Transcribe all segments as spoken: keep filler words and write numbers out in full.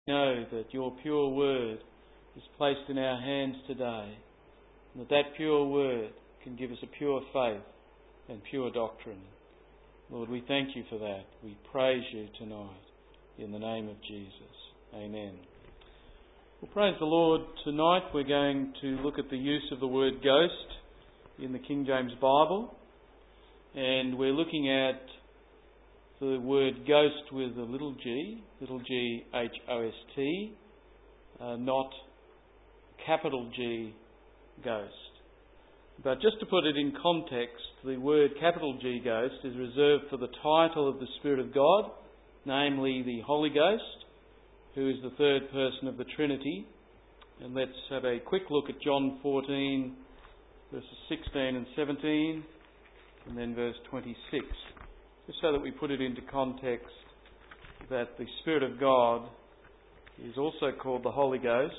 know that your pure word is placed in our hands today, and that that pure word can give us a pure faith and pure doctrine. Lord, we thank you for that. We praise you tonight in the name of Jesus. Amen. Well, praise the Lord. Tonight we're going to look at the use of the word ghost in the King James Bible, and we're looking at the word ghost with a little g, little g, H O S T, uh, not capital G, ghost. But just to put it in context, the word capital G, ghost, is reserved for the title of the Spirit of God, namely the Holy Ghost, who is the third person of the Trinity. And let's have a quick look at John fourteen, verses sixteen and seventeen, and then verse twenty-six. Just so that we put it into context that the Spirit of God is also called the Holy Ghost.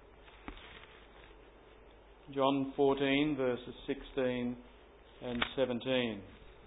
John fourteen, verses sixteen and seventeen.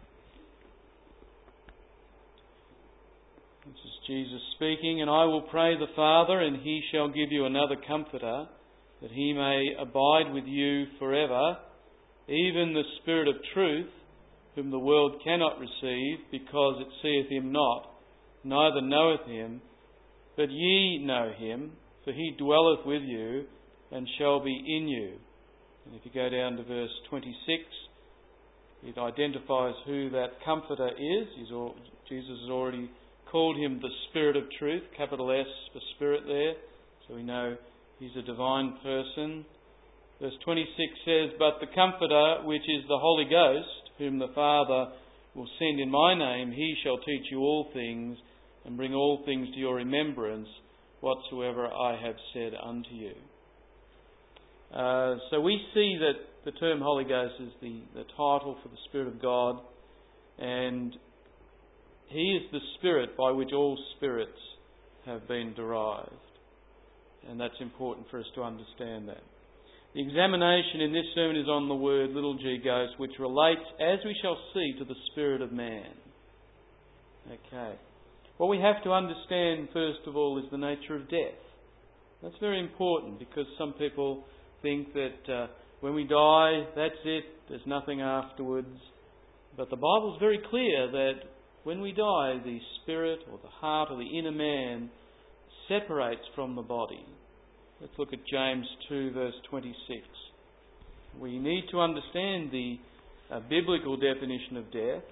This is Jesus speaking, "And I will pray the Father, and he shall give you another Comforter, that he may abide with you forever, even the Spirit of truth, whom the world cannot receive, because it seeth him not, neither knoweth him. But ye know him, for he dwelleth with you, and shall be in you." And if you go down to verse twenty-six, it identifies who that Comforter is. He's all, Jesus has already called him the Spirit of Truth, capital S for Spirit there, so we know he's a divine person. Verse twenty-six says, "But the Comforter, which is the Holy Ghost, whom the Father will send in my name, he shall teach you all things, and bring all things to your remembrance, whatsoever I have said unto you." Uh, so we see that the term Holy Ghost is the, the title for the Spirit of God, and he is the Spirit by which all spirits have been derived. And that's important for us to understand that. The examination in this sermon is on the word little g, ghost, which relates, as we shall see, to the spirit of man. Okay. What we have to understand, first of all, is the nature of death. That's very important, because some people think that uh, when we die, that's it, there's nothing afterwards. But the Bible is very clear that when we die, the spirit or the heart or the inner man separates from the body. Let's look at James two, verse twenty-six. We need to understand the uh, biblical definition of death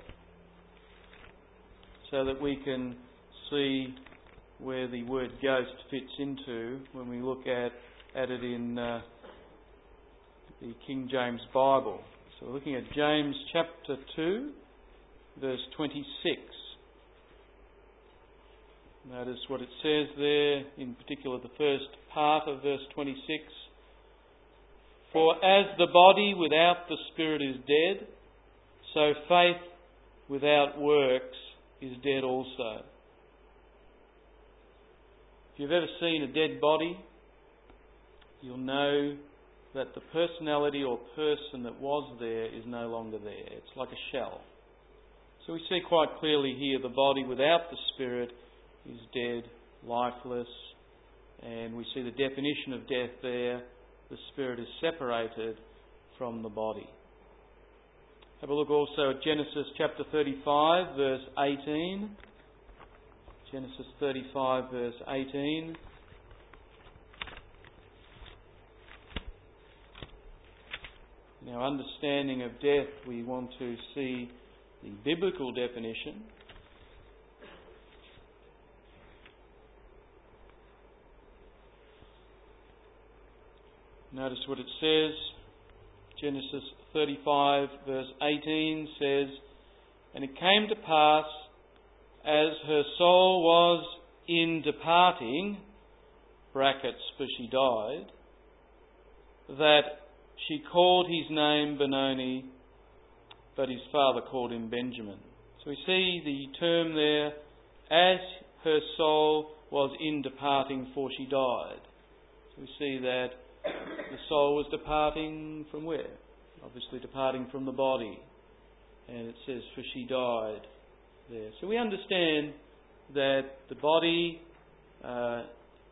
so that we can see where the word ghost fits into when we look at, at it in uh, the King James Bible. So we're looking at James chapter two, verse twenty-six. Notice what it says there, in particular the first part of verse twenty-six. "For as the body without the spirit is dead, so faith without works is dead also." If you've ever seen a dead body, you'll know that the personality or person that was there is no longer there. It's like a shell. So we see quite clearly here the body without the spirit is dead, lifeless, and we see the definition of death there. The spirit is separated from the body. Have a look also at Genesis chapter thirty-five, verse eighteen. Genesis thirty-five, verse eighteen. In our understanding of death, we want to see the biblical definition. Notice what it says. Genesis thirty-five, verse eighteen says, "And it came to pass, as her soul was in departing," brackets for she died, "that she called his name Benoni, but his father called him Benjamin." So we see the term there, "as her soul was in departing, for she died." So we see that the soul was departing from where? Obviously departing from the body. And it says, "for she died" there. So we understand that the body uh,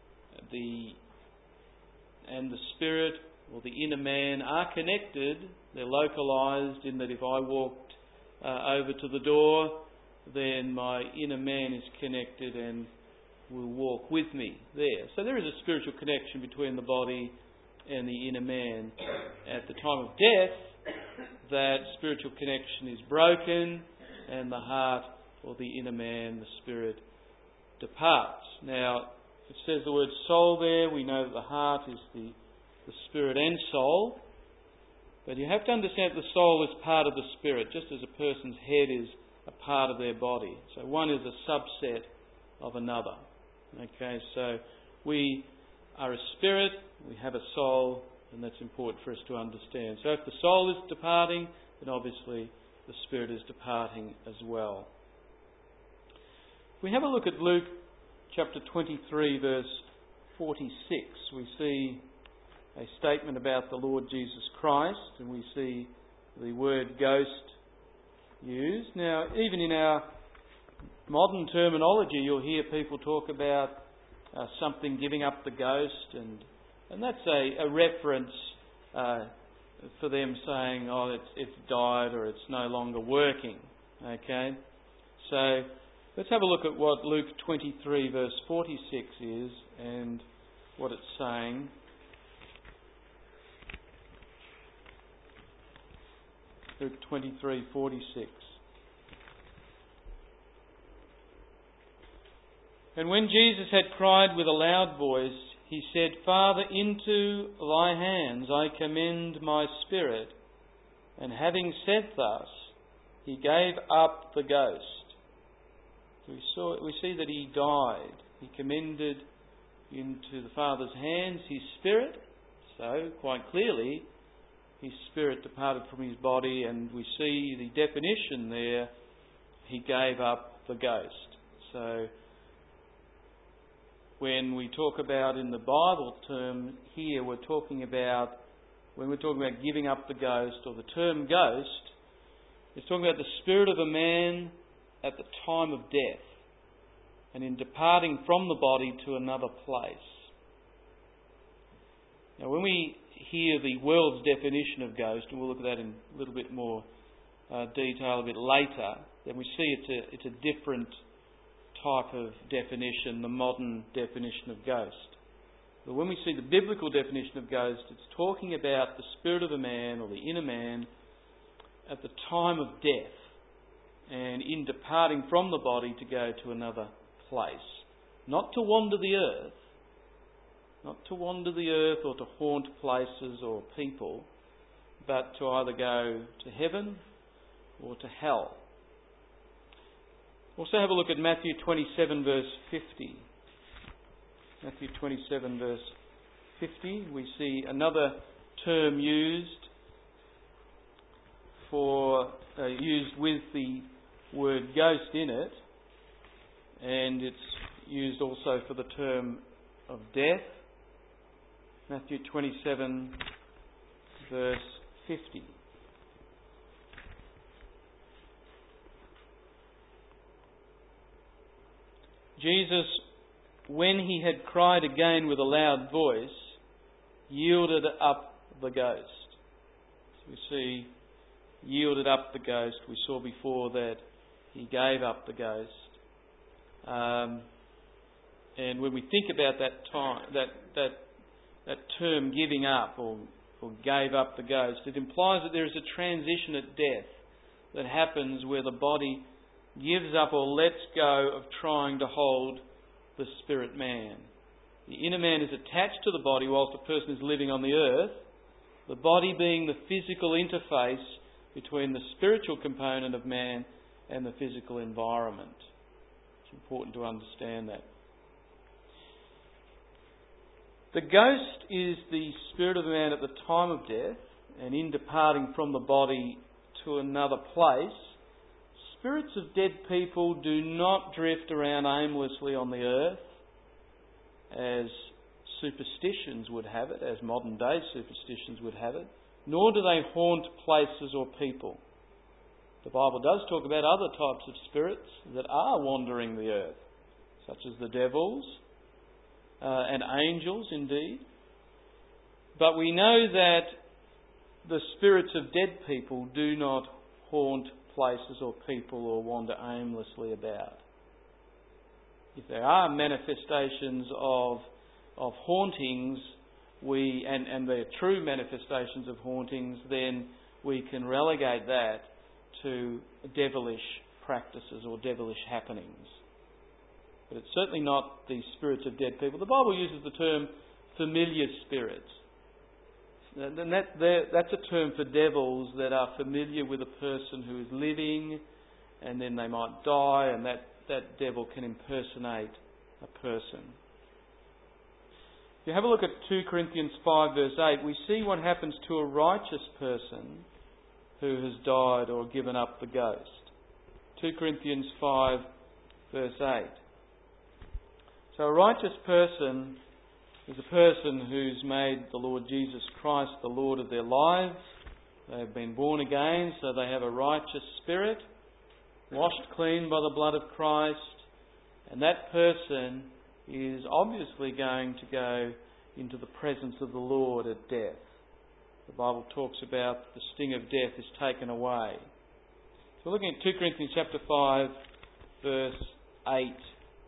the and the spirit or the inner man are connected. They're localised in that if I walked uh, over to the door, then my inner man is connected and will walk with me there. So there is a spiritual connection between the body and the inner man. At the time of death, that spiritual connection is broken and the heart or the inner man, the spirit, departs. Now, it says the word soul there. We know that the heart is the, the spirit and soul. But you have to understand that the soul is part of the spirit, just as a person's head is a part of their body. So one is a subset of another. Okay, so we are a spirit, we have a soul, and that's important for us to understand. So if the soul is departing, then obviously the spirit is departing as well. If we have a look at Luke chapter twenty-three, verse forty-six, we see a statement about the Lord Jesus Christ, and we see the word ghost used. Now, even in our modern terminology, you'll hear people talk about uh, something giving up the ghost, and and that's a, a reference uh, for them saying, oh, it's, it's died or it's no longer working. Okay? So, let's have a look at what Luke twenty-three verse forty-six is and what it's saying. Luke twenty-three forty-six. And when Jesus had cried with a loud voice, he said, Father, into thy hands I commend my spirit. And having said thus, he gave up the ghost. We saw, we see that he died. He commended into the Father's hands his spirit. So, quite clearly, his spirit departed from his body, and we see the definition there, he gave up the ghost. So, when we talk about in the Bible term here, we're talking about, when we're talking about giving up the ghost, or the term ghost, it's talking about the spirit of a man at the time of death, and in departing from the body to another place. Now, when we hear the world's definition of ghost, and we'll look at that in a little bit more uh, detail a bit later, then we see it's a, it's a different type of definition, the modern definition of ghost. But when we see the biblical definition of ghost, it's talking about the spirit of a man or the inner man at the time of death and in departing from the body to go to another place. Not to wander the earth, not to wander the earth or to haunt places or people, but to either go to heaven or to hell. Also have a look at Matthew twenty-seven verse fifty. Matthew twenty-seven verse fifty, we see another term used for uh, used with the word ghost in it, and it's used also for the term of death. Matthew twenty-seven verse fifty. Jesus, when he had cried again with a loud voice, yielded up the ghost. So we see, yielded up the ghost. We saw before that he gave up the ghost. Um, and when we think about that time, that that that term giving up or, or gave up the ghost, it implies that there is a transition at death that happens where the body gives up or lets go of trying to hold the spirit man. The inner man is attached to the body whilst the person is living on the earth, the body being the physical interface between the spiritual component of man and the physical environment. It's important to understand that. The ghost is the spirit of the man at the time of death, and in departing from the body to another place. Spirits of dead people do not drift around aimlessly on the earth as superstitions would have it, as modern day superstitions would have it, nor do they haunt places or people. The Bible does talk about other types of spirits that are wandering the earth, such as the devils, uh, and angels indeed. But we know that the spirits of dead people do not haunt places or people or wander aimlessly about. If there are manifestations of of hauntings, we and, and they're true manifestations of hauntings, then we can relegate that to devilish practices or devilish happenings. But it's certainly not the spirits of dead people. The Bible uses the term familiar spirits. And that, that's a term for devils that are familiar with a person who is living, and then they might die, and that, that devil can impersonate a person. If you have a look at two Corinthians five verse eight, we see what happens to a righteous person who has died or given up the ghost. two Corinthians five verse eight. So a righteous person is a person who's made the Lord Jesus Christ the Lord of their lives. They have been born again, so they have a righteous spirit, washed clean by the blood of Christ, and that person is obviously going to go into the presence of the Lord at death. The Bible talks about the sting of death is taken away. So we're looking at two Corinthians chapter five, verse eight.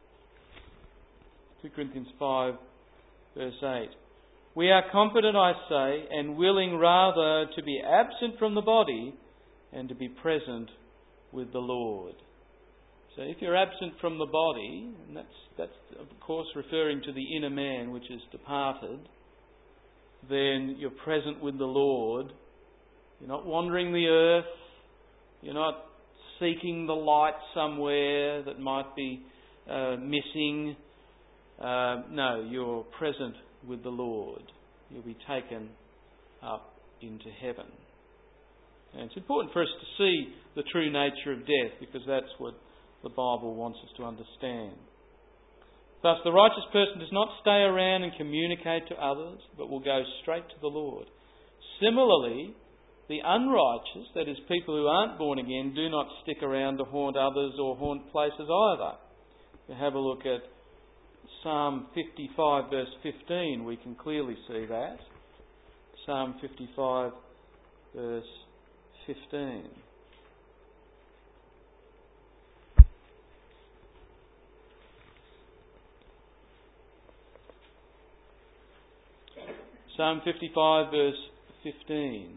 two Corinthians five, verse eight. We are confident, I say, and willing rather to be absent from the body and to be present with the Lord. So if you're absent from the body, and that's, that's of course referring to the inner man which is departed, then you're present with the Lord. You're not wandering the earth. You're not seeking the light somewhere that might be uh, missing. Uh, no, you're present with the Lord. You'll be taken up into heaven. And it's important for us to see the true nature of death, because that's what the Bible wants us to understand. Thus, the righteous person does not stay around and communicate to others, but will go straight to the Lord. Similarly, the unrighteous, that is, people who aren't born again, do not stick around to haunt others or haunt places either. If you have a look at Psalm fifty-five verse fifteen, we can clearly see that. Psalm fifty-five verse fifteen. Psalm fifty-five verse fifteen.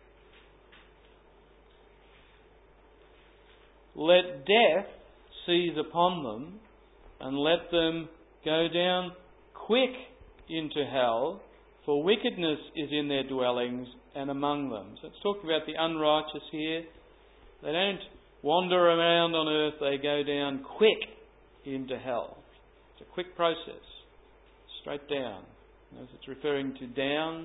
Let death seize upon them, and let them go down quick into hell, for wickedness is in their dwellings and among them. So it's talking about the unrighteous here. They don't wander around on earth, they go down quick into hell. It's a quick process, straight down. As it's referring to down,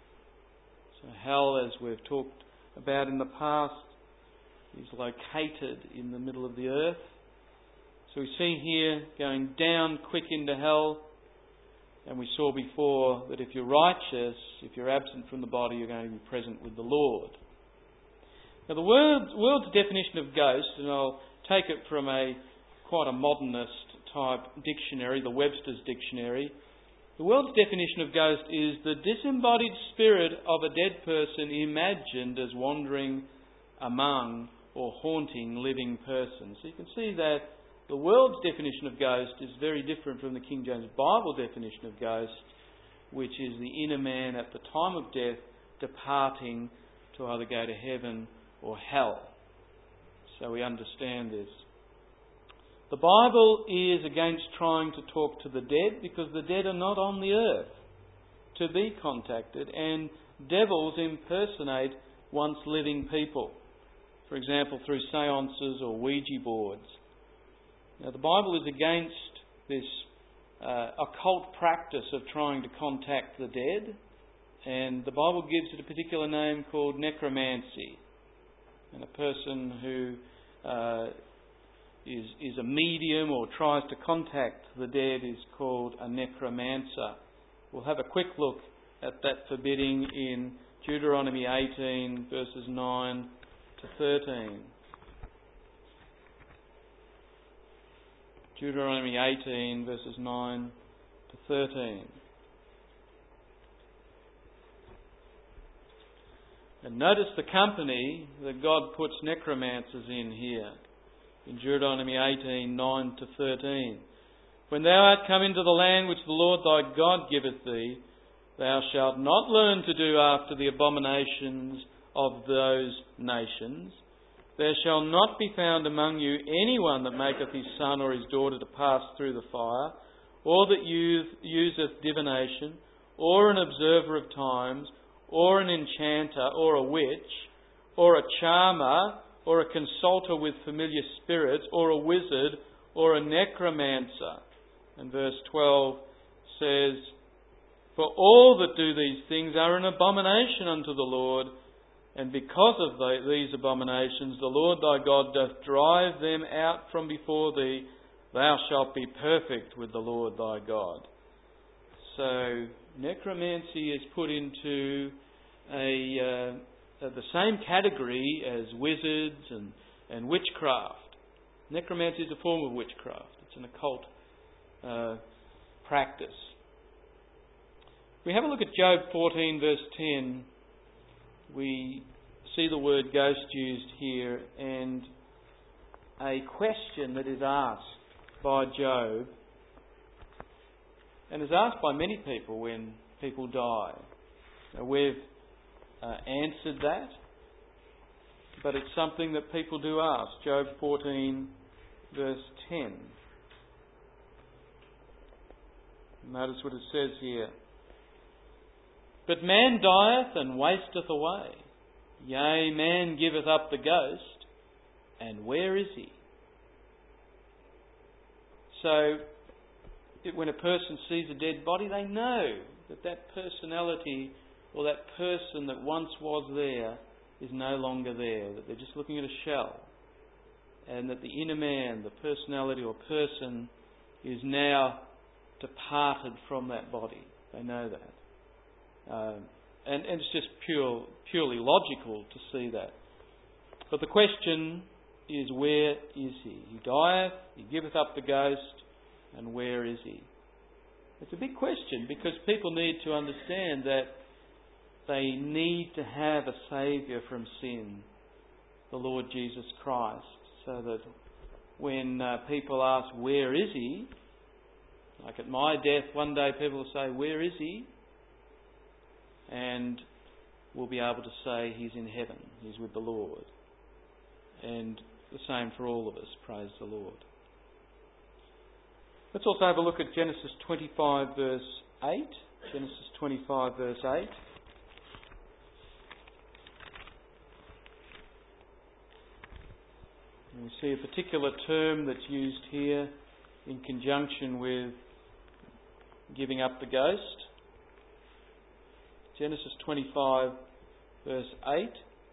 so hell, as we've talked about in the past, is located in the middle of the earth. So we see here going down quick into hell, and we saw before that if you're righteous, if you're absent from the body, you're going to be present with the Lord. Now the world's, world's definition of ghost, and I'll take it from a quite a modernist type dictionary, the Webster's Dictionary. The world's definition of ghost is the disembodied spirit of a dead person imagined as wandering among or haunting living persons. So you can see that the world's definition of ghost is very different from the King James Bible definition of ghost, which is the inner man at the time of death departing to either go to heaven or hell. So we understand this. The Bible is against trying to talk to the dead, because the dead are not on the earth to be contacted, and devils impersonate once living people. For example, through seances or Ouija boards. Now, the Bible is against this uh, occult practice of trying to contact the dead, and the Bible gives it a particular name called necromancy. And a person who uh, is, is a medium or tries to contact the dead is called a necromancer. We'll have a quick look at that forbidding in Deuteronomy eighteen, verses nine to thirteen. Deuteronomy eighteen, verses nine to to thirteen. And notice the company that God puts necromancers in here. In Deuteronomy eighteen, nine to thirteen. When thou art come into the land which the Lord thy God giveth thee, thou shalt not learn to do after the abominations of those nations. There shall not be found among you anyone that maketh his son or his daughter to pass through the fire, or that useth divination, or an observer of times, or an enchanter, or a witch, or a charmer, or a consulter with familiar spirits, or a wizard, or a necromancer. And verse twelve says, For all that do these things are an abomination unto the Lord, and because of the, these abominations the Lord thy God doth drive them out from before thee. Thou shalt be perfect with the Lord thy God. So necromancy is put into a uh, the same category as wizards and, and witchcraft. Necromancy is a form of witchcraft. It's an occult uh, practice. We have a look at Job fourteen verse ten. We see the word ghost used here, and a question that is asked by Job, and is asked by many people when people die. Now, we've uh, answered that, but it's something that people do ask. Job fourteen verse ten. Notice what it says here. But man dieth and wasteth away. Yea, man giveth up the ghost, and where is he? So, it, when a person sees a dead body, they know that that personality or that person that once was there is no longer there, that they're just looking at a shell, and that the inner man, the personality or person, is now departed from that body. They know that. Um, and, and it's just pure, purely logical to see that. But the question is, where is he? He dieth, he giveth up the ghost, and where is he? It's a big question, because people need to understand that they need to have a Saviour from sin, the Lord Jesus Christ, so that when uh, people ask, where is he? Like at my death, one day people will say, where is he? And we'll be able to say he's in heaven, he's with the Lord. And the same for all of us, praise the Lord. Let's also have a look at Genesis twenty-five verse eight. Genesis twenty-five verse eight. And we see a particular term that's used here in conjunction with giving up the ghost. Genesis twenty-five verse eight.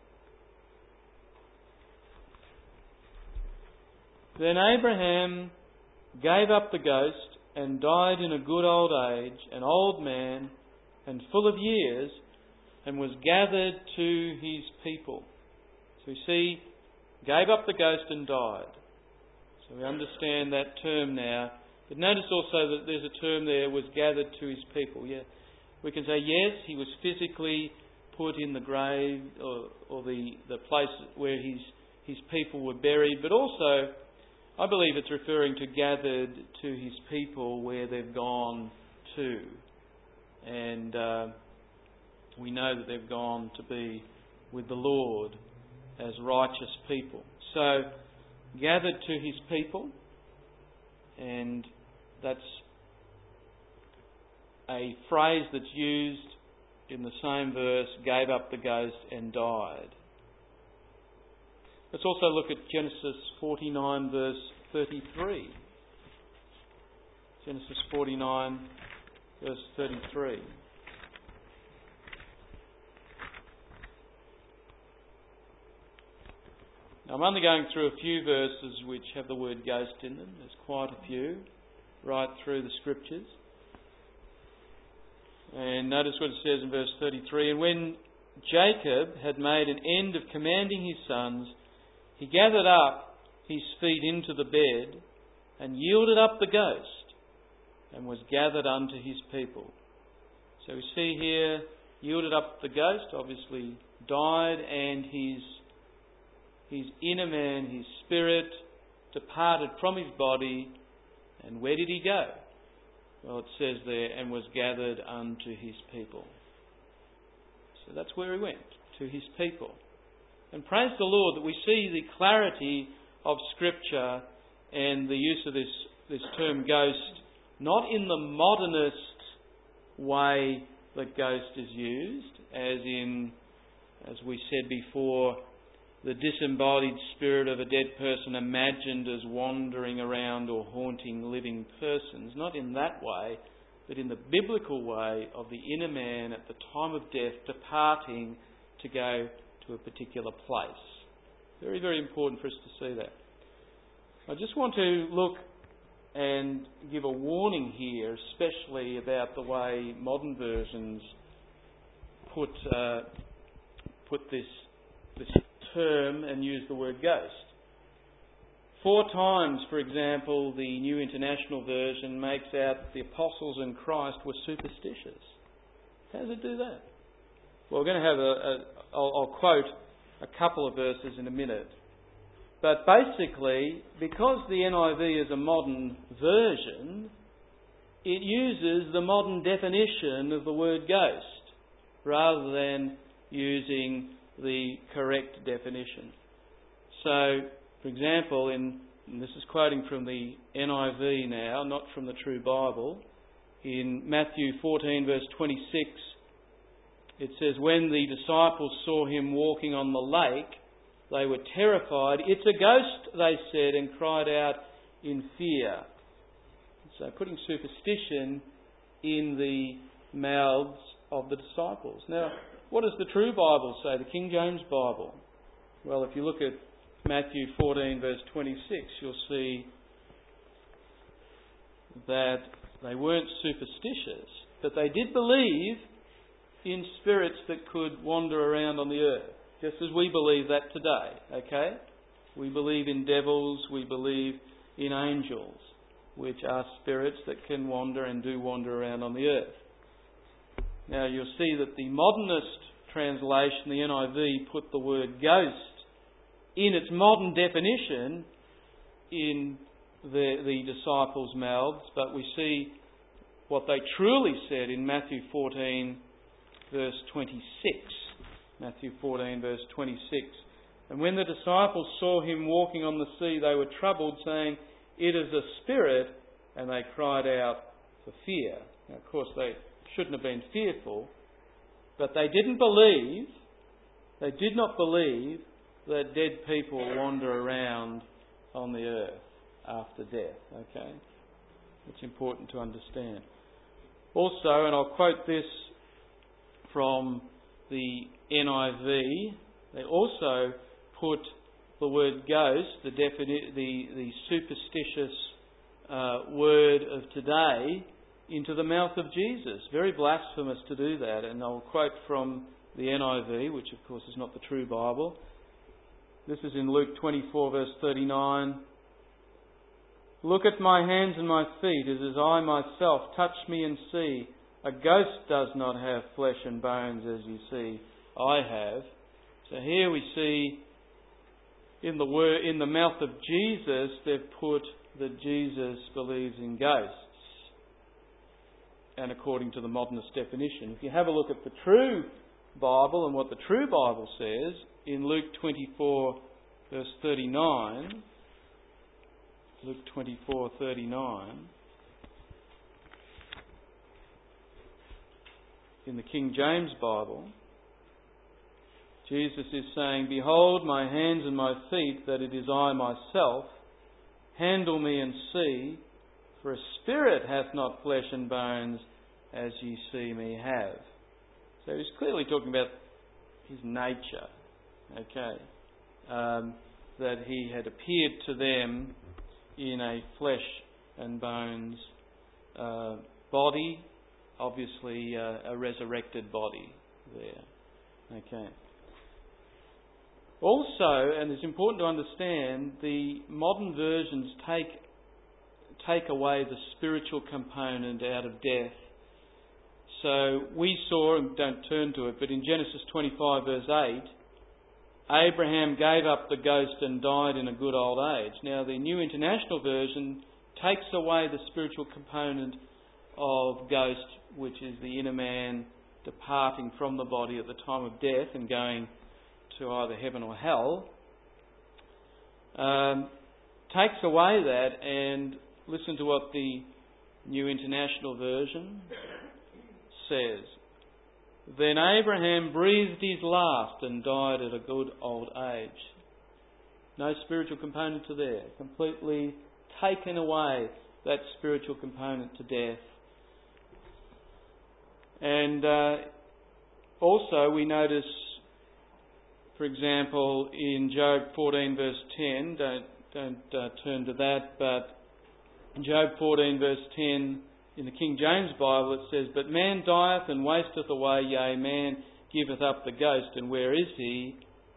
Then Abraham gave up the ghost and died in a good old age, an old man and full of years, and was gathered to his people. So we see, gave up the ghost and died. So we understand that term now. But notice also that there's a term there, was gathered to his people. Yeah, we can say, yes, he was physically put in the grave or, or the, the place where his, his people were buried, but also I believe it's referring to gathered to his people where they've gone to. And uh, we know that they've gone to be with the Lord as righteous people. So, gathered to his people, and that's a phrase that's used in the same verse, gave up the ghost and died. Let's also look at Genesis forty-nine verse thirty-three. Genesis forty-nine verse thirty-three. Now, I'm only going through a few verses which have the word ghost in them. There's quite a few right through the Scriptures. And notice what it says in verse thirty-three. And when Jacob had made an end of commanding his sons, he gathered up his feet into the bed and yielded up the ghost. and was gathered unto his people. So we see here, yielded up the ghost, obviously died, and his, his inner man, his spirit, departed from his body. And where did he go? Well, it says there, and was gathered unto his people. So that's where he went, to his people. And praise the Lord that we see the clarity of Scripture and the use of this, this term ghost, not in the modernist way that ghost is used, as in, as we said before, the disembodied spirit of a dead person imagined as wandering around or haunting living persons. Not in that way, but in the biblical way of the inner man at the time of death departing to go to a particular place. Very, very important for us to see that. I just want to look and give a warning here, especially about the way modern versions put uh, put this this term and use the word ghost. Four times, for example, the New International Version makes out that the apostles in Christ were superstitious. How does it do that? Well, we're going to have a, a I'll, I'll quote a couple of verses in a minute. But basically, because the N I V is a modern version, it uses the modern definition of the word ghost rather than using the correct definition. So, for example, in, and this is quoting from the N I V now, not from the True Bible, in Matthew fourteen verse twenty-six, it says, when the disciples saw him walking on the lake, they were terrified. It's a ghost, they said, and cried out in fear. So putting superstition in the mouths of the disciples. Now, what does the True Bible say, the King James Bible? Well, if you look at Matthew fourteen verse twenty-six, you'll see that they weren't superstitious, but they did believe in spirits that could wander around on the earth. Just as we believe that today, okay? We believe in devils, we believe in angels, which are spirits that can wander and do wander around on the earth. Now you'll see that the modernist translation, the N I V, put the word ghost in its modern definition in the, the disciples' mouths, but we see what they truly said in Matthew fourteen verse twenty-six. Matthew fourteen verse twenty-six. And when the disciples saw him walking on the sea, they were troubled, saying, it is a spirit, and they cried out for fear. Now, of course, they shouldn't have been fearful, but they didn't believe, they did not believe that dead people wander around on the earth after death. Okay? It's important to understand. Also, and I'll quote this from the N I V, they also put the word ghost, the defini- the, the superstitious uh, word of today, into the mouth of Jesus. Very blasphemous to do that. And I'll quote from the N I V, which of course is not the True Bible. This is in Luke twenty-four verse thirty-nine. Look at my hands and my feet, as is I myself. Touch me and see. A ghost does not have flesh and bones, as you see I have. So here we see in the word, in the mouth of Jesus, they've put that Jesus believes in ghosts, and according to the modernist definition. If you have a look at the True Bible and what the True Bible says in Luke twenty-four verse thirty-nine, Luke twenty-four thirty-nine, in the King James Bible, Jesus is saying, behold my hands and my feet, that it is I myself. Handle me and see, for a spirit hath not flesh and bones, as ye see me have. So he's clearly talking about his nature, okay, um, that he had appeared to them in a flesh and bones uh, body, obviously uh, a resurrected body there. Okay. Also, and it's important to understand, the modern versions take take away the spiritual component out of death. So we saw, and don't turn to it, but in Genesis twenty-five verse eight, Abraham gave up the ghost and died in a good old age. Now the New International Version takes away the spiritual component of ghost, which is the inner man departing from the body at the time of death and going to either heaven or hell. Um, takes away that, and listen to what the New International Version says. Then Abraham breathed his last and died at a good old age. No spiritual component to there. Completely taken away that spiritual component to death. And uh, also we notice, for example, in Job fourteen verse ten, don't, don't uh, turn to that, but in Job fourteen verse ten, in the King James Bible it says, "But man dieth and wasteth away, yea, man giveth up the ghost, and where is he?"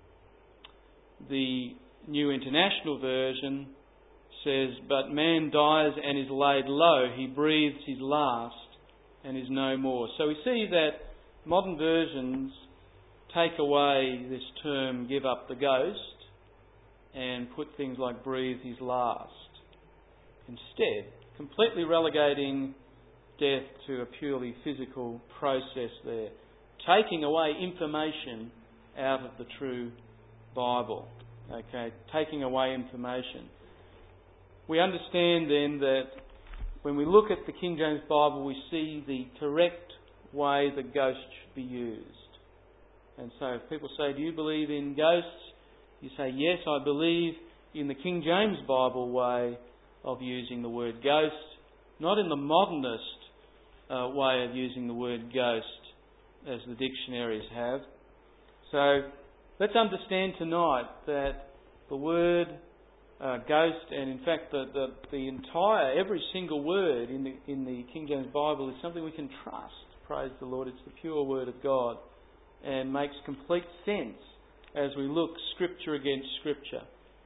The New International Version says, "But man dies and is laid low, he breathes his last and is no more." So we see that modern versions take away this term, "give up the ghost," and put things like "breathe his last" instead, completely relegating death to a purely physical process there, taking away information out of the true Bible. Okay, taking away information. We understand then that when we look at the King James Bible, we see the correct way the ghost should be used. And so if people say, "Do you believe in ghosts?" you say, "Yes, I believe in the King James Bible way of using the word ghost, not in the modernist uh, way of using the word ghost as the dictionaries have." So let's understand tonight that the word uh, ghost, and in fact the, the, the entire, every single word in the, in the King James Bible is something we can trust. Praise the Lord, it's the pure word of God and makes complete sense as we look Scripture against Scripture.